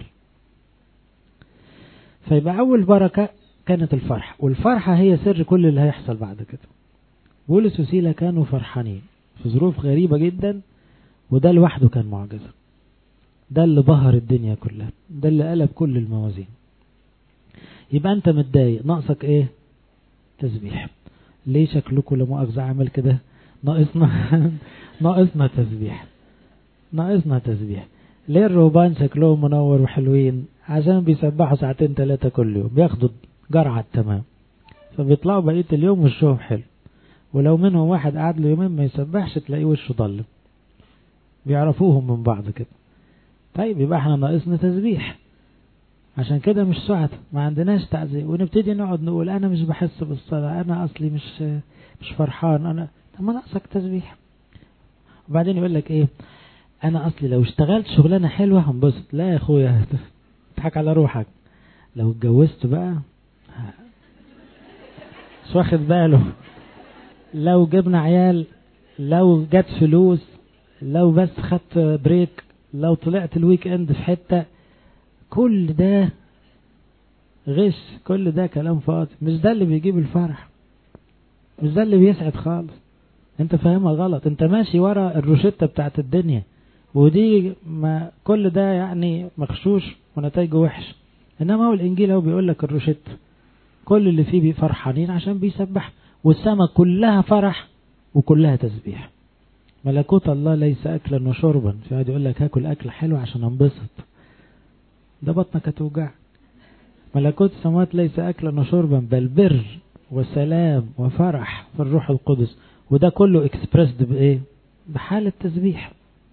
فيبقى أول بركة كانت الفرح، والفرحة هي سر كل اللي هيحصل بعد كده. بولس وسيلة كانوا فرحانين في ظروف غريبة جدا، وده لوحده كان معجزة. ده اللي بهر الدنيا كلها، ده اللي قلب كل الموازين. يبقى أنت متضايق، ناقصك إيه؟ تسبيح. ليه شكلكم لمؤاخذة عمل كده؟ ناقصنا تسبيح. ناقصنا تسبيح. ليه الرهبان شكلهم منور وحلوين؟ عشان بيسبحوا 2-3 كل يوم، بياخدوا جرعة التمام، فبيطلعوا بقية اليوم وشهم حلو. ولو منهم واحد قعد له يومين ما يسبحش تلاقيه وشه ضلم. بيعرفوهم من بعض كده. طيب يبقى احنا ناقصنا تسبيح. عشان كده مش سعد، ما عندناش تعزية، ونبتدي نقعد نقول انا مش بحس بالصلاة، انا اصلي مش فرحان، انا طب ما ناقصك تسبيح. وبعدين يقول لك ايه؟ انا اصلي لو اشتغلت شغلانة حلوة هنبسط. لا يا اخويا، تضحك على روحك. لو اتجوزت بقى مش واخد باله، لو جبنا عيال، لو جت فلوس، لو بس خدت بريك، لو طلعت الويك اند في حتة، كل ده غش، كل ده كلام فاضي. مش ده اللي بيجيب الفرح، مش ده اللي بيسعد خالص. انت فاهمها غلط. انت ماشي ورا الروشتة بتاعت الدنيا، ودي ما كل ده يعني مغشوش ونتائجه وحش. انما هو الانجيل هو بيقول لك الروشتة كل اللي فيه بيفرحانين عشان بيسبح، والسماء كلها فرح وكلها تسبيح. ملكوت الله ليس أكلا وشربا. في واحد يقول لك هاكل أكل حلو عشان انبسط، ده بطنك هتوجع. ملكوت السماوات ليس أكلا وشربا بل بر وسلام وفرح في الروح القدس، وده كله اكسبرسد بإيه؟ بحالة تسبيح.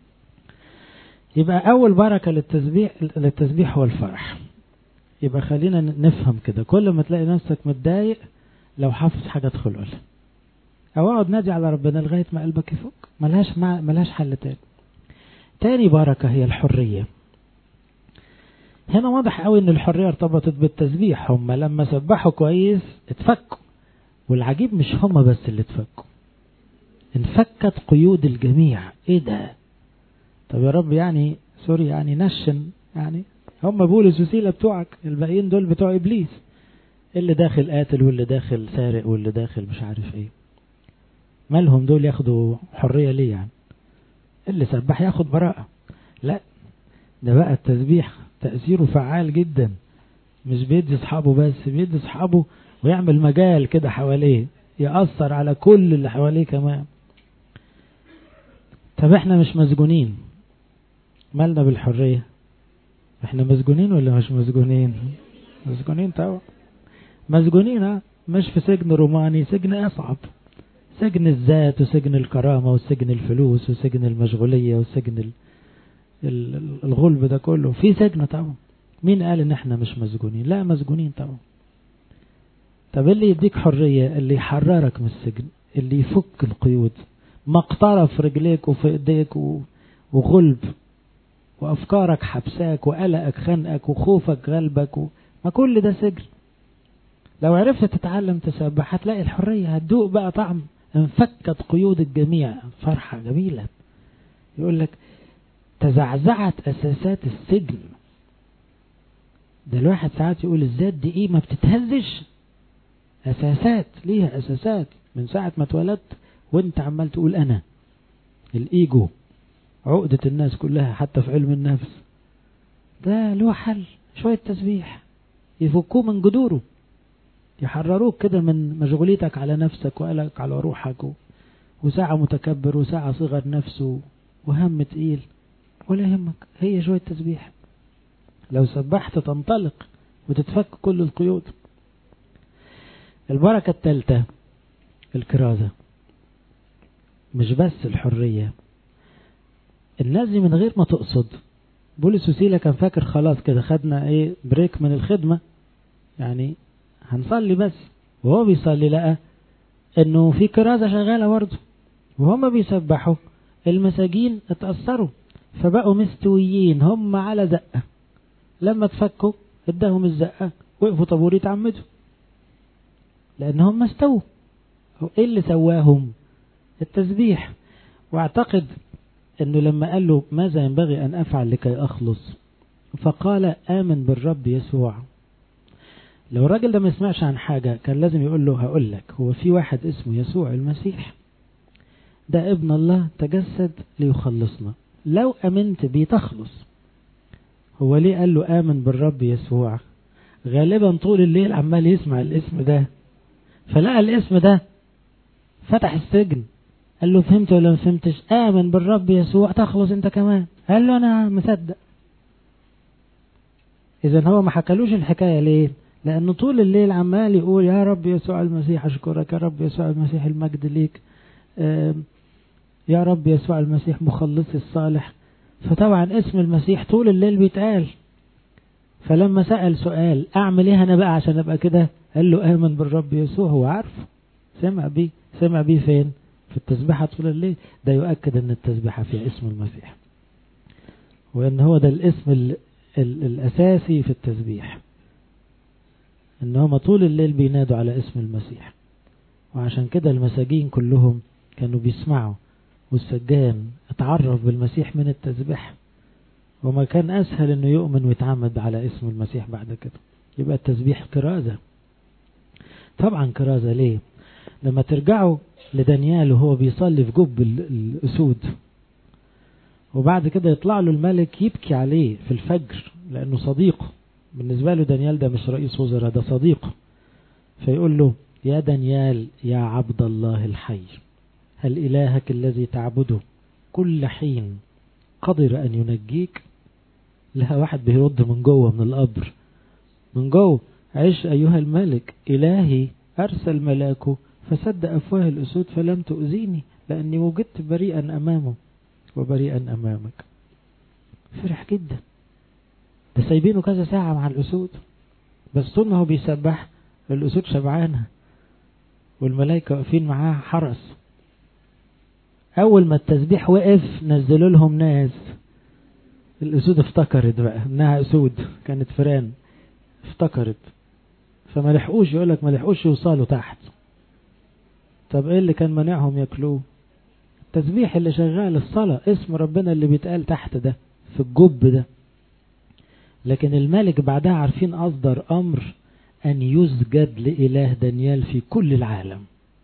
يبقى أول بركة للتسبيح هو الفرح. يبقى خلينا نفهم كده، كل ما تلاقي نفسك متضايق لو حافظ حاجة ادخل قولها، او اقعد نادي على ربنا لغاية ما قلبك يفك. ملهاش حل تاني. تاني بركة هي الحرية. هنا واضح قوي ان الحرية ارتبطت بالتسبيح. هم لما سبحوا كويس اتفكوا، والعجيب مش هما بس اللي اتفكوا، انفكت قيود الجميع. ايه ده؟ طب يا رب يعني سوري يعني نشن، يعني هم بولس وسيلة بتوعك، الباقيين دول بتوع إبليس، اللي داخل قاتل واللي داخل سارق واللي داخل مش عارف ايه، مالهم دول ياخدوا حرية ليه يعني؟ اللي سبح ياخد براءة. لا، ده بقى التسبيح تأثيره فعال جدا، مش بيدي اصحابه بس، بيدي اصحابه ويعمل مجال كده حواليه يأثر على كل اللي حواليه كمان. طب احنا مش مسجونين، مالنا بالحرية؟ احنا مسجونين ولا مش مسجونين؟ مسجونين طبعا، مسجونين، مش في سجن روماني، سجن أصعب، سجن الذات وسجن الكرامة وسجن الفلوس وسجن المشغولية وسجن الغلب ده كله في سجن طبعا. مين قال ان احنا مش مسجونين؟ لا، مسجونين طبعا. طب اللي يديك حرية، اللي يحررك من السجن، اللي يفك القيود، مقطرة في رجليك وفي ايديك وغلب وافكارك حبساك وقلقك خنقك وخوفك غلبك ما كل ده سجن. لو عرفت تتعلم تسبح هتلاقي الحرية، هتدوق بقى طعم انفكت قيود الجميع، فرحة جميلة. يقول لك تزعزعت أساسات السجن. ده الواحد ساعات يقول الذات دي ايه، ما بتتهزش، أساسات ليها أساسات من ساعة ما اتولدت وانت عمال تقول أنا. الإيجو عقدة الناس كلها حتى في علم النفس، ده له حل، شوية تسبيح يفكوه من جذوره، يحرروك كده من مشغوليتك على نفسك وقلقك على روحك وساعة متكبر وساعة صغر نفسه وهم تقيل، ولا يهمك، هي شوية تسبيح لو سبحت تنطلق وتتفك كل القيود. البركة الثالثة الكرازة، مش بس الحرية. الناس دي من غير ما تقصد، بولس وسيلة كان فاكر خلاص كده خدنا ايه بريك من الخدمة يعني هنصلي بس، وهو بيصلي لقى انه في كرازة شغالة برضه، وهم بيسبحوا المساجين اتأثروا فبقوا مستويين هم على زقة، لما تفكوا اداهم الزقة وقفوا طابور يتعمدوا لانهم استووا. ايه اللي سواهم؟ التسبيح. واعتقد انه لما قال له ماذا ينبغي ان افعل لكي اخلص، فقال آمن بالرب يسوع. لو الراجل ده ما يسمعش عن حاجة كان لازم يقول له هقول لك، هو في واحد اسمه يسوع المسيح، ده ابن الله تجسد ليخلصنا، لو امنت بيه تخلص. هو ليه قال له آمن بالرب يسوع؟ غالبا طول الليل عمال يسمع الاسم ده، فلقى الاسم ده فتح السجن، قال له فهمت ولا ما فهمتش؟ آمن بالرب يسوع تخلص انت كمان. قال له انا مصدق. اذا هو ما حكالوش الحكاية ليه؟ لانه طول الليل عمال يقول يا رب يسوع المسيح اشكرك، يا رب يسوع المسيح المجد ليك، يا رب يسوع المسيح مخلصي الصالح. فطبعا اسم المسيح طول الليل بيتقال. فلما سأل سؤال اعمل ايه انا بقى عشان ابقى كده، قال له آمن بالرب يسوع. هو عارف، سمع بيه فين؟ في التسبيحة طول الليل. ده يؤكد ان التسبيحة فيها اسم المسيح، وان هو ده الاسم الاساسي في التسبيح، ان هم طول الليل بينادوا على اسم المسيح. وعشان كده المساجين كلهم كانوا بيسمعوا، والسجان اتعرف بالمسيح من التسبيح، وما كان اسهل انه يؤمن ويتعمد على اسم المسيح بعد كده. يبقى التسبيح كرازة. طبعا كرازة ليه؟ لما ترجعوا لدانيال وهو بيصلي في جب الأسود، وبعد كده يطلع له الملك يبكي عليه في الفجر لأنه صديقه، بالنسبة له دانيال ده مش رئيس وزراء، ده صديقه، فيقول له يا دانيال يا عبد الله الحي، هل إلهك الذي تعبده كل حين قدر أن ينجيك؟ لها واحد بيرد من جوه من القبر، من جوه، عيش أيها الملك، إلهي أرسل ملاكه فسد أفواه الأسود فلم تؤذيني لأني وجدت بريئا أمامه وبريئا أمامك. فرح جدا. ده سايبينه كذا ساعة مع الأسود، بس طول ما هو بيسبح الأسود شبعانة والملائكة واقفين معاه حرس. أول ما التسبيح وقف نزلوا لهم ناس، الأسود افتكرت بقى إنها أسود، كانت فران، افتكرت، فما لحقوش، يقولك ما لحقوش يوصلوا تحت، طب ايه اللي كان منعهم ياكلوه؟ التسبيح اللي شغال، الصلاة، اسم ربنا اللي بيتقال تحت ده في الجب ده. لكن الملك بعدها عارفين أصدر أمر أن يسجد لإله دانيال في كل العالم.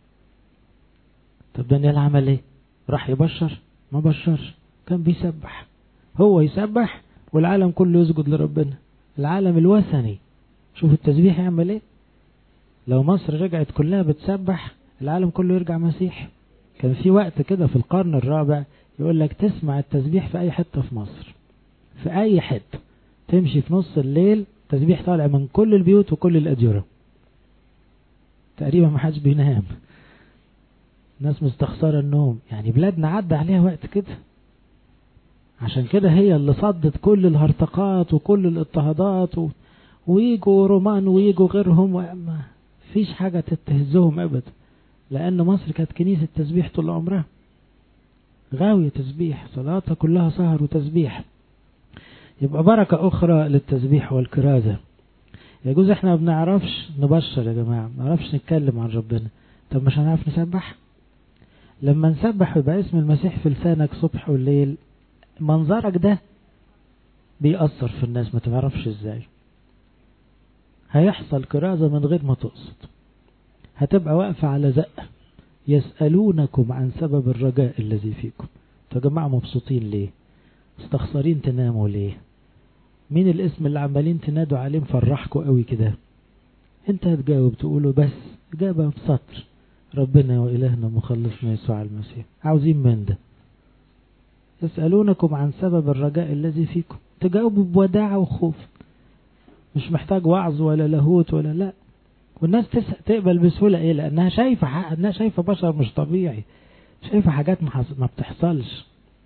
طب دانيال عمل ايه؟ راح يبشر؟ ما بشرش، كان بيسبح. هو يسبح والعالم كله يسجد لربنا، العالم الوثني. شوف التسبيح يعمل ايه. لو مصر رجعت كلها بتسبح العالم كله يرجع مسيح. كان في وقت كده في القرن الرابع يقول لك تسمع التسبيح في اي حتة في مصر، في اي حتة تمشي في نص الليل تسبيح طالع من كل البيوت وكل الأديرة، تقريبا ما حدش بينام، الناس مستخسرة النوم. يعني بلادنا عدى عليها وقت كده، عشان كده هي اللي صدت كل الهرطقات وكل الاضطهادات ويجوا رومان ويجوا غيرهم، وما فيش حاجة تتهزهم أبدا، لأن مصر كانت كنيسة تسبيح طول عمرها، غاوية تسبيح، صلاتها كلها سهر وتسبيح. يبقى بركة أخرى للتسبيح والكرازة. يجوز احنا ما بنعرفش نبشر يا جماعة، ما نعرفش نتكلم عن ربنا، طب مش هنعرف نسبح؟ لما نسبح ويبقى اسم المسيح في لسانك صبح والليل، منظرك ده بيأثر في الناس، ما تعرفش ازاي. هيحصل كرازة من غير ما تقصد، هتبقى واقفة على زقة، يسألونكم عن سبب الرجاء الذي فيكم. يا جماعة مبسوطين ليه؟ مستخسرين تناموا ليه؟ مين الاسم اللي عمالين تنادوا عليه مفرحكوا قوي كده؟ انت هتجاوب تقوله بس إجابة بسطر، ربنا وإلهنا مخلصنا يسوع المسيح. عاوزين من ده؟ يسألونكم عن سبب الرجاء الذي فيكم، تجاوبوا بوداعة وخوف، مش محتاج وعظ ولا لاهوت ولا لا. والناس تقبل بسهولة ايه؟ لأنها شايفة انها شايفة بشر مش طبيعي، شايفة حاجات ما بتحصلش.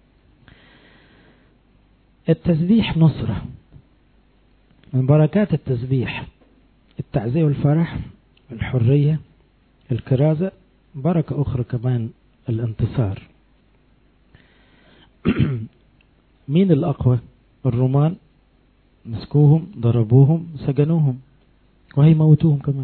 التسبيح نصرة، من بركات التسبيح التعزية والفرح، الحرية، الكرازة. بركة أخرى كمان الانتصار. مين الأقوى؟ الرومان مسكوهم، ضربوهم، سجنوهم، وهيموتوهم كمان.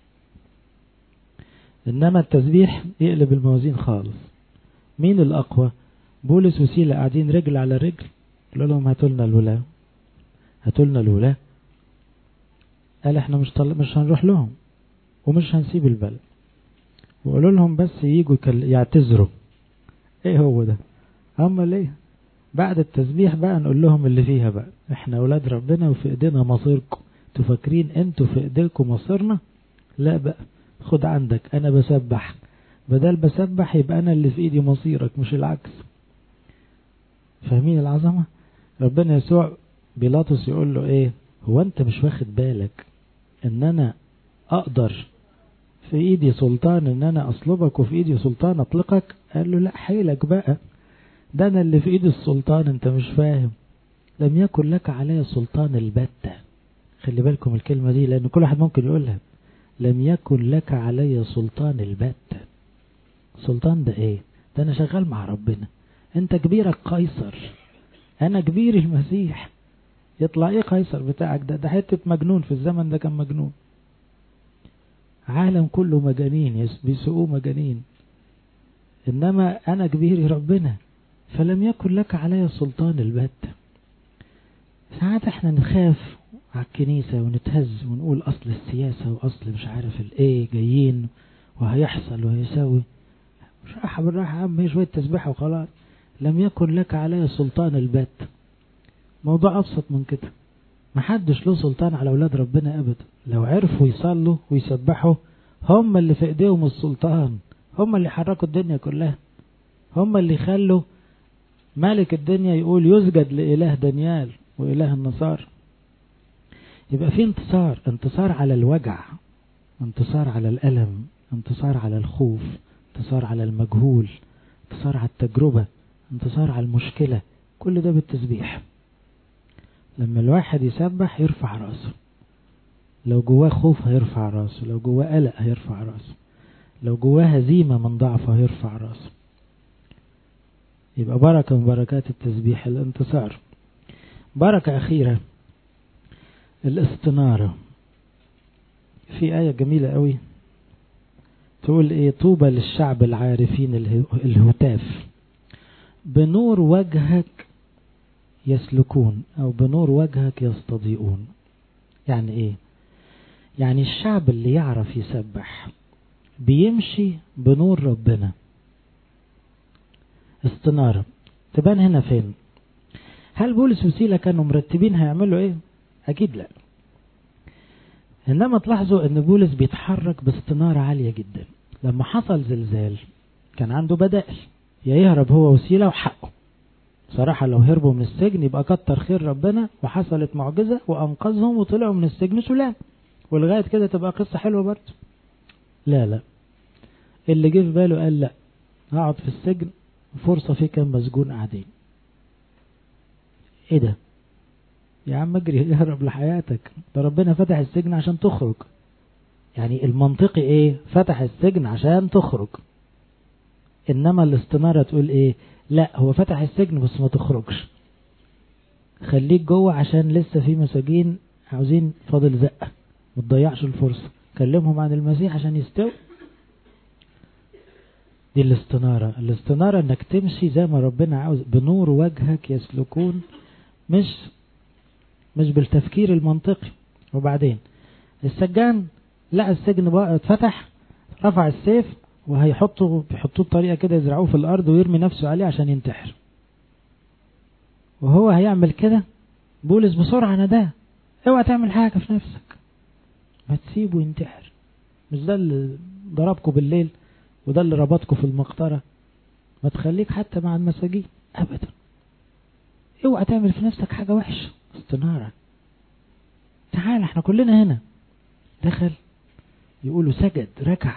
إنما التسبيح يقلب الموازين خالص. مين الأقوى؟ بولس وسيلة قاعدين رجل على رجل، قالوا لهم هاتولنا الولاة، هاتولنا الولاة. قال احنا مش هنروح لهم ومش هنسيب البلد، وقالوا لهم بس ييجوا يعتذروا. ايه هو ده؟ هم ليه؟ بعد التسبيح بقى نقول لهم اللي فيها بقى، احنا اولاد ربنا وفي ايدينا مصيركم. تفكرين انتوا في ايديكم مصيرنا؟ لا بقى، خد عندك، انا بسبح، بدل بسبح يبقى انا اللي في ايدي مصيرك مش العكس. فاهمين العظمة؟ ربنا يسوع بيلاطس يقول له ايه؟ هو انت مش واخد بالك ان انا اقدر في ايدي سلطان ان انا اصلبك وفي ايدي سلطان اطلقك؟ قال له لا حيلك بقى، ده انا اللي في ايدي السلطان، انت مش فاهم. لم يكن لك علي سلطان البتة. خلي بالكم الكلمة دي لان كل واحد ممكن يقولها. لم يكن لك علي سلطان البتة. سلطان ده ايه؟ ده انا شغال مع ربنا، انت كبيرك قيصر، انا كبير المسيح. يطلع ايه قيصر بتاعك ده حتة مجنون، في الزمن ده كان مجنون، عالم كله مجانين بيسوقوه مجانين، انما انا كبير ربنا. فلم يكن لك علي سلطان البتة. ساعات احنا نخاف على الكنيسة ونتهز ونقول اصل السياسة واصل مش عارف الايه جايين وهيحصل وهيساوي. مش راح بالراحة يا عم، شوية تسبيحة وخلاص. لم يكن لك علي سلطان البتة. موضوع ابسط من كده. محدش له سلطان على اولاد ربنا ابدا. لو عرفوا يصلوا ويسبحوا هم اللي في ايديهم السلطان، هم اللي حركوا الدنيا كلها، هم اللي خلوا مالك الدنيا يقول يسجد لإله دانيال وإله النصار. يبقى في انتصار، انتصار على الوجع، انتصار على الألم، انتصار على الخوف، انتصار على المجهول، انتصار على التجربة، انتصار على المشكلة. كل ده بالتسبيح. لما الواحد يسبح يرفع راسه، لو جواه خوف هيرفع راسه، لو جواه قلق هيرفع راسه، لو جواه هزيمة من ضعفه هيرفع راسه. يبقى بركة من بركات التسبيح الانتصار. بركة أخيرة الاستنارة. في آية جميلة قوي تقول ايه؟ طوبى للشعب العارفين الهتاف، بنور وجهك يسلكون، او بنور وجهك يستضيئون. يعني ايه؟ يعني الشعب اللي يعرف يسبح بيمشي بنور ربنا. استنارة تبان هنا فين؟ هل بولس وسيلة كانوا مرتبين هيعملوا ايه؟ اكيد لا. انما تلاحظوا ان بولس بيتحرك باستنارة عالية جدا. لما حصل زلزال كان عنده بدائل، يا يهرب هو وسيلة وحقه. صراحة لو هربوا من السجن يبقى كتر خير ربنا وحصلت معجزة وانقذهم وطلعوا من السجن سلام، ولغاية كده تبقى قصة حلوة برضه. لا، اللي جه في باله قال لا، هقعد في السجن، فرصة في كام مسجون قاعدين. ايه ده يا عم؟ اجري اهرب لحياتك، ده ربنا فتح السجن عشان تخرج. يعني المنطقي ايه؟ فتح السجن عشان تخرج. انما الاستنارة تقول ايه؟ لا، هو فتح السجن بس ما تخرجش، خليك جوه عشان لسه في مساجين عاوزين فاضل زقة، ما تضيعش الفرصة، كلمهم عن المسيح عشان يستوي. دي الاستنارة انك تمشي زي ما ربنا عاوز، بنور وجهك يسلكون، مش بالتفكير المنطقي. وبعدين السجان لقى السجن بقى اتفتح، رفع السيف وهيحطوه بطريقة كده، يزرعوه في الارض ويرمي نفسه عليه عشان ينتحر. وهو هيعمل كده، بولس بسرعة نداه: اوعى تعمل حاجة في نفسك، ما تسيبه ينتحر. مش ده اللي ضربكوا بالليل وده اللي ربطكوا في المقطرة؟ ما تخليك حتى مع المساجين ابدا، اوعى تعمل في نفسك حاجة وحشة. استنارة. تعال احنا كلنا هنا. دخل يقولوا سجد،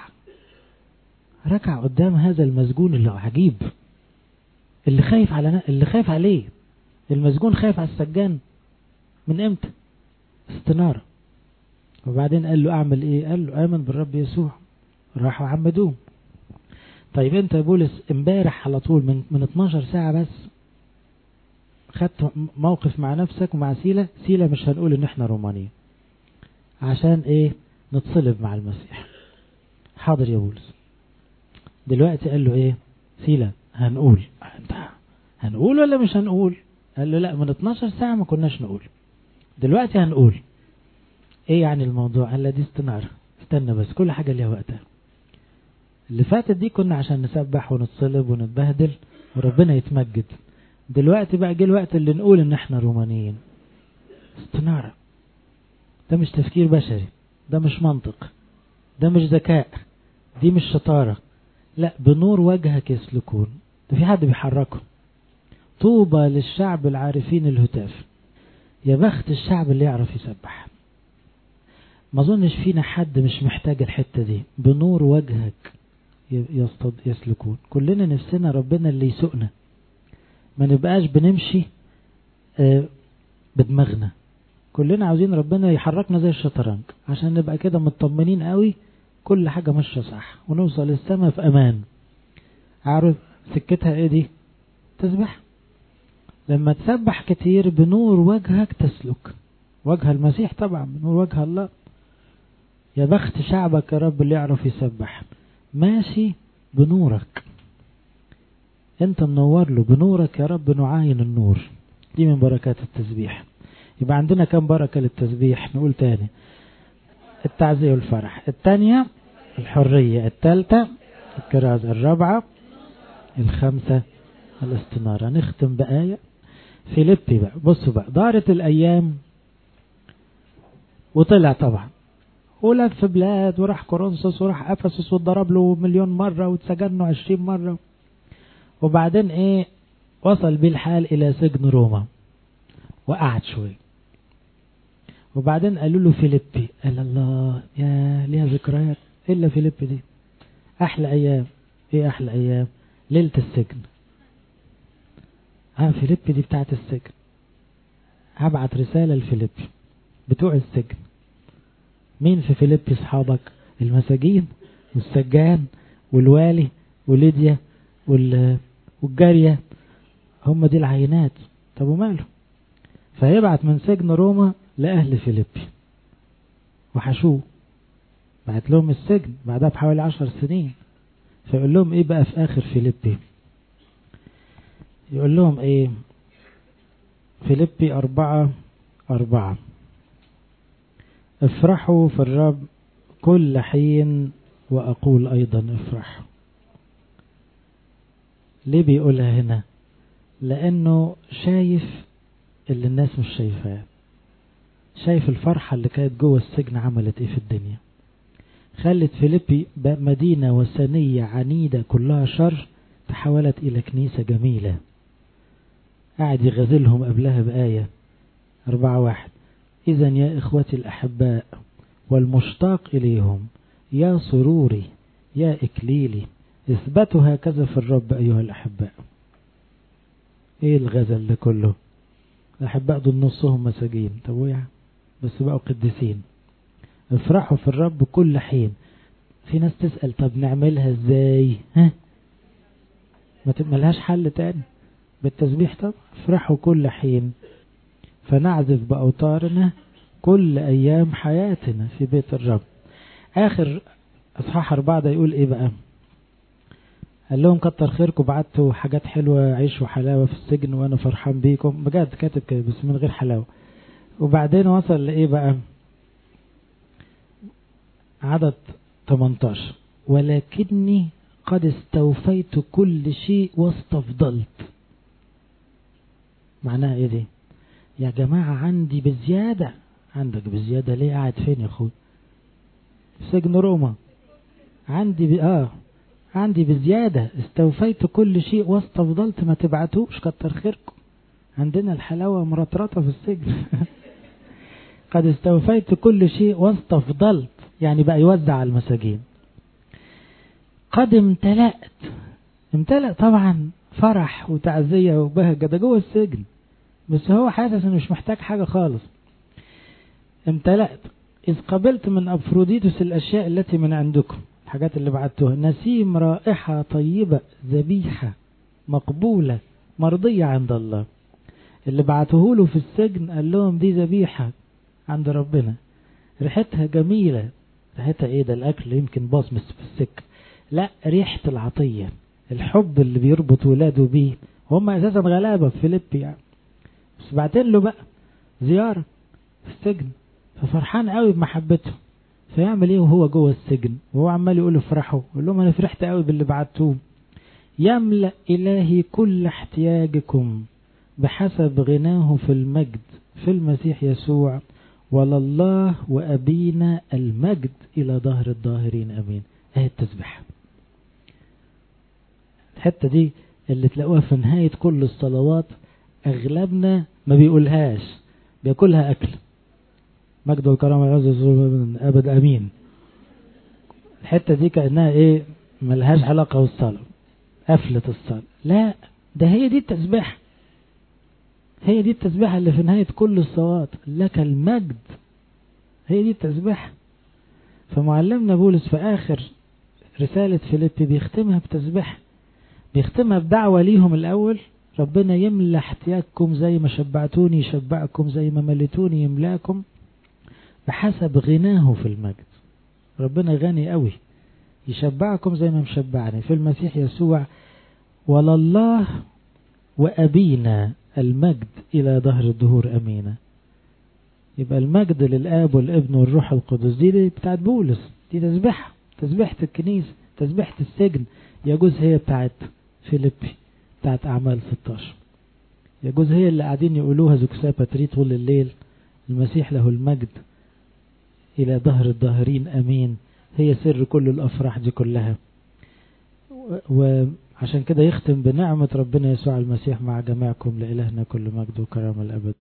ركع قدام هذا المسجون اللي عجيب، اللي خايف عليه. المسجون خايف على السجان من امتى؟ استنارة. وبعدين قال له اعمل ايه؟ قال له امن بالرب يسوع. راحوا عمدوه. طيب انت يا بولس امبارح على طول من 12 ساعة بس خدت موقف مع نفسك ومع سيلة مش هنقول ان احنا رومانيين عشان ايه؟ نتصلب مع المسيح. حاضر يا بولس. دلوقتي قال له ايه؟ سيلة هنقول. انت هنقول ولا مش هنقول؟ قال له لا، من 12 ساعة ما كناش نقول، دلوقتي هنقول. ايه يعني الموضوع؟ قال له دي استنارة، استنى بس، كل حاجة ليها وقتها. اللي فاتت دي كنا عشان نسبح ونتصلب ونتبهدل وربنا يتمجد، دلوقتي بقى جه الوقت اللي نقول ان احنا رومانيين. استنارة. ده مش تفكير بشري، ده مش منطق، ده مش ذكاء، دي مش شطارة. لا، بنور وجهك يسلكون. ده في حد بيحركه. طوبى للشعب العارفين الهتاف. يا بخت الشعب اللي يعرف يسبح. ما اظنش فينا حد مش محتاج الحتة دي، بنور وجهك يسلكون. كلنا نفسنا ربنا اللي يسوقنا، ما نبقاش بنمشي بدماغنا. كلنا عاوزين ربنا يحركنا زي الشطرنج عشان نبقى كده مطمنين قوي، كل حاجة ماشية صح ونوصل السماء في امان. عارف سكتها ايه دي؟ تسبح. لما تسبح كتير بنور وجهك تسلك، وجه المسيح طبعا، بنور وجه الله. يا بخت شعبك يا رب اللي يعرف يسبح، ماشي بنورك، انت منور له بنورك يا رب، نعاين النور. دي من بركات التسبيح. يبقى عندنا كم بركة للتسبيح؟ نقول تاني: التعزية والفرح، الثانية الحرية، الثالثة الكرازة، الرابعة الخامسة الاستنارة. نختم بآية فيليبي بقى. بصوا بقى، دارت الأيام وطلع طبعا ولف بلاد وراح كورنثوس وراح أفسس واتضرب له 1,000,000 مرة واتسجنوا 20 مرة. وبعدين ايه؟ وصل بالحال إلى سجن روما وقعد شوي. وبعدين قالوا له فيليبي، قال الله يا ليها ذكريات إلا فيليبي دي أحلى أيام. ايه أحلى أيام؟ ليلة السجن. فيليبي دي بتاعت السجن. هبعت رسالة لفيليبي بتوع السجن. مين في فيليبي؟ اصحابك المساجين والسجان والوالي وليديا والجارية، هم دي العينات. طب وماله؟ فيبعت من سجن روما لأهل فيليبي وحشوه بعت لهم السجن بعدها بحوالي 10 سنين. فيقول لهم ايه بقى في اخر فيليبي؟ يقول لهم ايه؟ فيليبي 4:4 افرحوا في الرب كل حين وأقول أيضا افرحوا. ليه بيقولها هنا؟ لأنه شايف اللي الناس مش شايفاه، شايف الفرحة اللي كانت جوه السجن عملت ايه في الدنيا. خلت فيليبي مدينة وثنية عنيدة كلها شر تحولت إلى كنيسة جميلة. قاعد يغزلهم قبلها بآية 4:1 إذن يا إخوتي الأحباء والمشتاق إليهم يا سروري يا إكليلي اثبتوا هكذا في الرب أيها الأحباء. إيه الغزل ده كله؟ الأحباء دول نصهم مساجين، طب ويا بس بقوا قديسين. افرحوا في الرب كل حين. في ناس تسأل طب نعملها ازاي؟ ما تبقى حل تاني بالتسبيح. طب افرحوا كل حين فنعزف بأوتارنا كل أيام حياتنا في بيت الرب. آخر أصحاح 4 ده يقول إيه بقى؟ قال لهم كتر خيركم بعتوا حاجات حلوة عيش وحلاوة في السجن وأنا فرحان بيكم. بجد كاتب كده بس من غير حلاوة. وبعدين وصل لإيه بقى؟ عدد 18 ولكني قد استوفيت كل شيء واستفضلت. معناها إيه دي؟ يا جماعة عندي بزيادة. عندك بزيادة ليه؟ قاعد فين يا أخوي؟ سجن روما. عندي بزيادة. استوفيت كل شيء واستفضلت. ما تبعتوش كتر خيركم، عندنا الحلاوة مرطرطة في السجن. قد استوفيت كل شيء واستفضلت، يعني بقى يوزع على المساجين. قد امتلأ طبعا فرح وتعزية وبهجة، ده جوه السجن بس هو حاسس انه مش محتاج حاجة خالص. امتلأت إذ قبلت من أفروديتوس الأشياء التي من عندكم، الحاجات اللي بعتوها، نسيم رائحة طيبة ذبيحة مقبولة مرضية عند الله. اللي بعتوه له في السجن قال لهم دي ذبيحة عند ربنا ريحتها جميلة. ريحتها ايه؟ ده الأكل يمكن باصمس في السكة، لا ريحة العطية، الحب اللي بيربط ولاده بيه. هم أساسا غلابة في فيليبي يعني، بس بعتين له بقى زيارة في السجن ففرحان قوي بمحبته. فيعمل ايه وهو جوه السجن وهو عمال يقول افرحوا؟ يقول لهم انا فرحت قوي باللي بعتوه. يملأ إلهي كل احتياجكم بحسب غناه في المجد في المسيح يسوع، ولله وأبينا المجد إلى ظهر الظاهرين أمين. اهي التسبيح. الحتة دي اللي تلاقوها في نهاية كل الصلوات، أغلبنا ما بيقولهاش، بيأكلها أكل. مجد والكرامة والعز من أبد أمين. الحتة دي كأنها إيه؟ ملهاش علاقة بالصلاة، قفلة الصلاة. لا، ده هي دي التسبيح، هي دي التسبيح اللي في نهاية كل الصلوات، لك المجد. هي دي التسبيح. فمعلمنا بولس في آخر رسالة فيليبي بيختمها بتسبيح، بيختمها بدعوة ليهم الأول، ربنا يملى احتياجكم زي ما شبعتوني يشبعكم، زي ما مليتوني يملاكم بحسب غناه في المجد. ربنا غني قوي، يشبعكم زي ما مشبعني في المسيح يسوع، ولله وأبينا المجد إلى ظهر الدهور أمينة. يبقى المجد للآب والابن والروح القدس. دي بتاعت بولس، دي تسبيحة، تسبيحة الكنيسة، تسبيحة السجن. يجوز هي بتاعت فيليبي، بتاعت أعمال 16. يجوز هي اللي قاعدين يقولوها زكسا باتري طول الليل، المسيح له المجد إلى ظهر الظاهرين أمين. هي سر كل الأفراح دي كلها. وعشان كده يختم بنعمة ربنا يسوع المسيح مع جميعكم، لإلهنا كل مجد وكرامة الأبد.